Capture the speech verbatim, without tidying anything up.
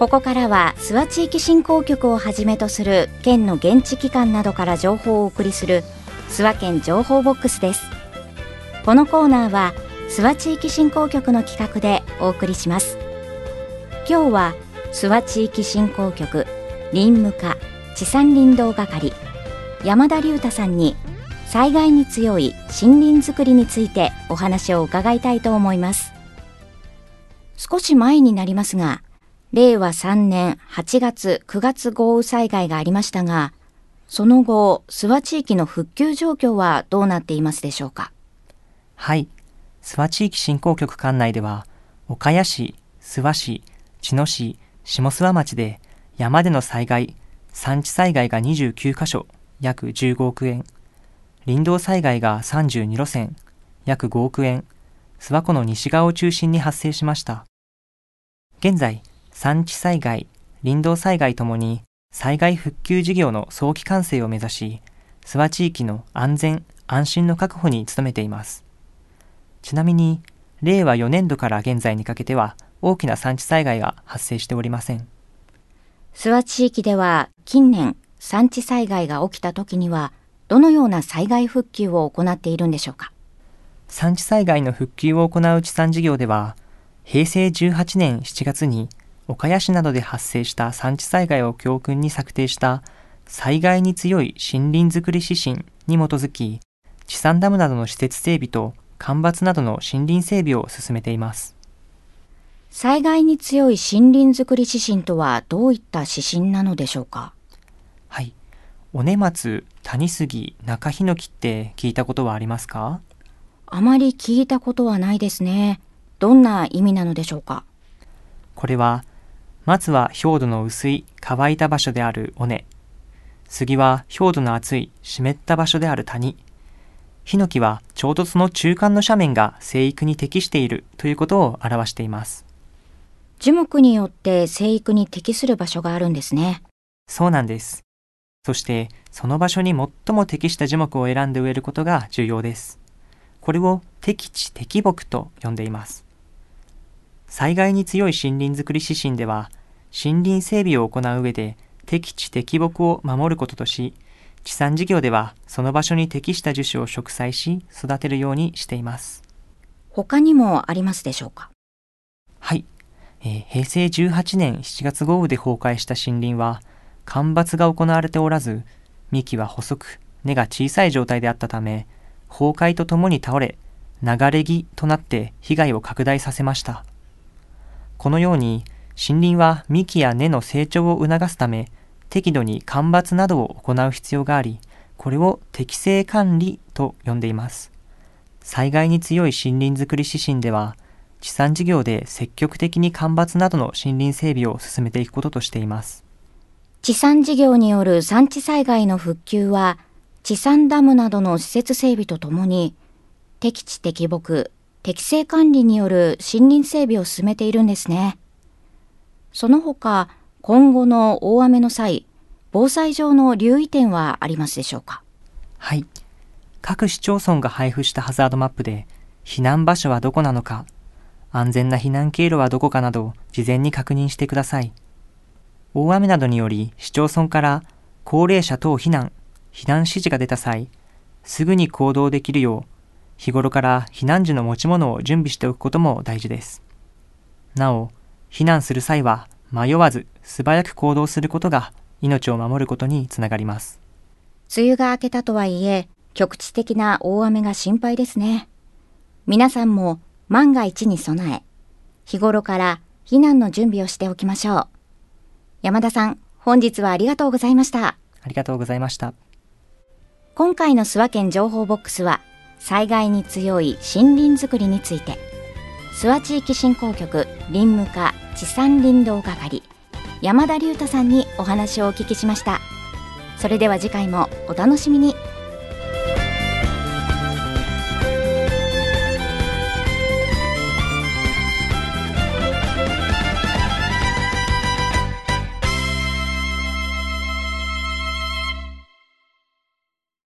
ここからは諏訪地域振興局をはじめとする県の現地機関などから情報をお送りする諏訪県情報ボックスです。このコーナーは諏訪地域振興局の企画でお送りします。今日は諏訪地域振興局林務課地産林道係山田隆太さんに災害に強い森林づくりについてお話を伺いたいと思います。少し前になりますが、れいわさんねんはちがつくがつ豪雨災害がありましたが、その後諏訪地域の復旧状況はどうなっていますでしょうか。 はい、諏訪地域振興局管内では岡谷市、諏訪市、茅野市、下諏訪町で山での災害、山地災害がにじゅうきゅうかしょ、約じゅうごおくえん、林道災害がさんじゅうにろせん、約ごおくえん、諏訪湖の西側を中心に発生しました。現在、山地災害、林道災害ともに災害復旧事業の早期完成を目指し、諏訪地域の安全・安心の確保に努めています。ちなみに、れいわよねんどから現在にかけては大きな山地災害が発生しておりません。 諏訪地域では近年、山地災害が起きたときには、どのような災害復旧を行っているんでしょうか。 山地災害の復旧を行う地産事業では、へいせいじゅうはちねんしちがつに岡谷市などで発生した山地災害を教訓に策定した災害に強い森林づくり指針に基づき、地産ダムなどの施設整備と間伐などの森林整備を進めています。 災害に強い森林づくり指針とはどういった指針なのでしょうか。 はい、尾根松、谷杉、中ヒノキって聞いたことはありますか？ あまり聞いたことはないですね。どんな意味なのでしょうか。 これは、松は表土の薄い乾いた場所である尾根、杉は表土の厚い湿った場所である谷、ヒノキはちょうどその中間の斜面が生育に適しているということを表しています。 樹木によって生育に適する場所があるんですね。 そうなんです。そしてその場所に最も適した樹木を選んで植えることが重要です。これを適地適木と呼んでいます。災害に強い森林づくり指針では、森林整備を行う上で適地適木を守ることとし、地産事業ではその場所に適した樹種を植栽し育てるようにしています。 他にもありますでしょうか。 はい、えー、へいせいじゅうはちねんしちがつ豪雨で崩壊した森林は間伐が行われておらず、幹は細く根が小さい状態であったため、崩壊とともに倒れ、流れ木となって被害を拡大させました。このように森林は幹や根の成長を促すため、適度に間伐などを行う必要があり、これを適正管理と呼んでいます。災害に強い森林づくり指針では、地産事業で積極的に間伐などの森林整備を進めていくこととしています。 地産事業による山地災害の復旧は、地産ダムなどの施設整備とともに、適地適木、適正管理による森林整備を進めているんですね。その他、今後の大雨の際、防災上の留意点はありますでしょうか。 はい。各市町村が配布したハザードマップで、避難場所はどこなのか、安全な避難経路はどこかなど、事前に確認してください。大雨などにより、市町村から高齢者等避難、避難指示が出た際、すぐに行動できるよう、日頃から避難時の持ち物を準備しておくことも大事です。なお、避難する際は迷わず素早く行動することが命を守ることにつながります。 梅雨が明けたとはいえ、局地的な大雨が心配ですね。皆さんも万が一に備え、日頃から避難の準備をしておきましょう。山田さん、本日はありがとうございました。 ありがとうございました。 今回の諏訪県情報ボックスは、災害に強い森林づくりについて、諏訪地域振興局林務課地産林道係山田隆太さんにお話をお聞きしました。それでは次回もお楽しみに。